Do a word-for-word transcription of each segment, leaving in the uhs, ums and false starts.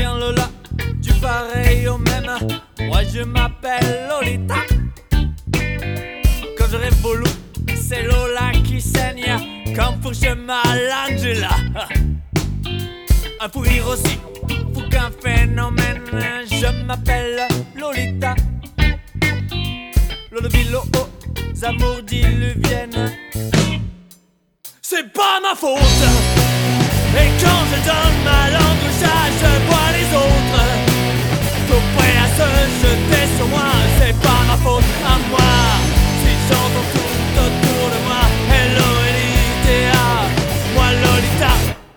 bien Lola, du pareil au même. Moi je m'appelle Lolita. Quand je rêve au loup, c'est Lola qui saigne. Quand fourche mal Angela. Un fou rire aussi, fou qu'un phénomène. Je m'appelle Lolita. Lolo aux amours diluviennes. C'est pas ma faute. Et quand je donne ma langue au chat, je vois les autres tout prêts à se jeter sur moi. C'est pas ma faute à moi si j'entends tout autour de moi. Hello Lolita, moi Lolita.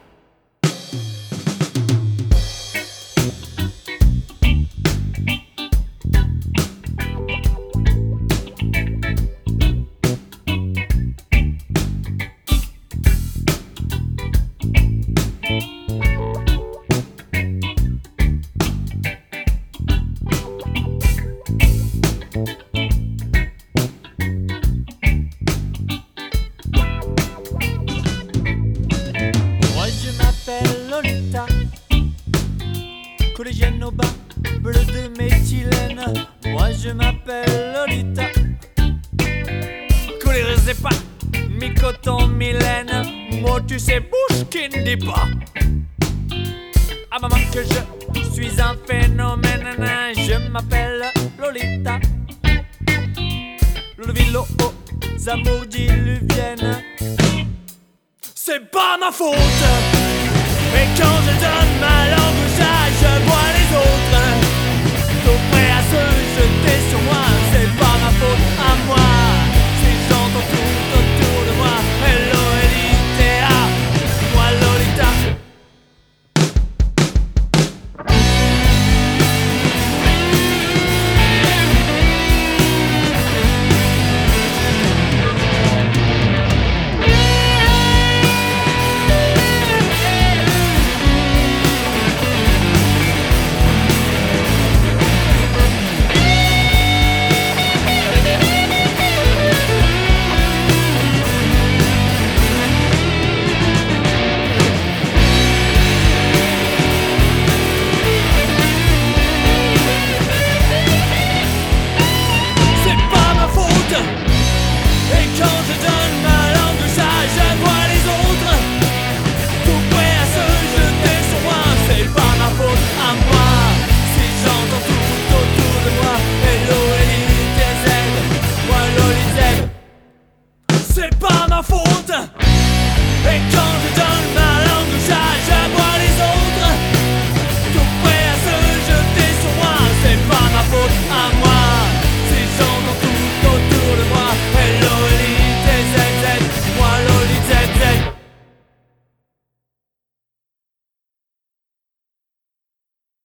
Lolita, collégienne au bas, bleu de méthylène. Moi je m'appelle Lolita. Couleur et pas, mi-coton, mi-laine. Moi tu sais, bouche qui ne dit pas à maman que je suis un phénomène. Je m'appelle Lolita. Le vilo aux amours diluviennes. C'est pas ma faute. Et quand je donne ma langue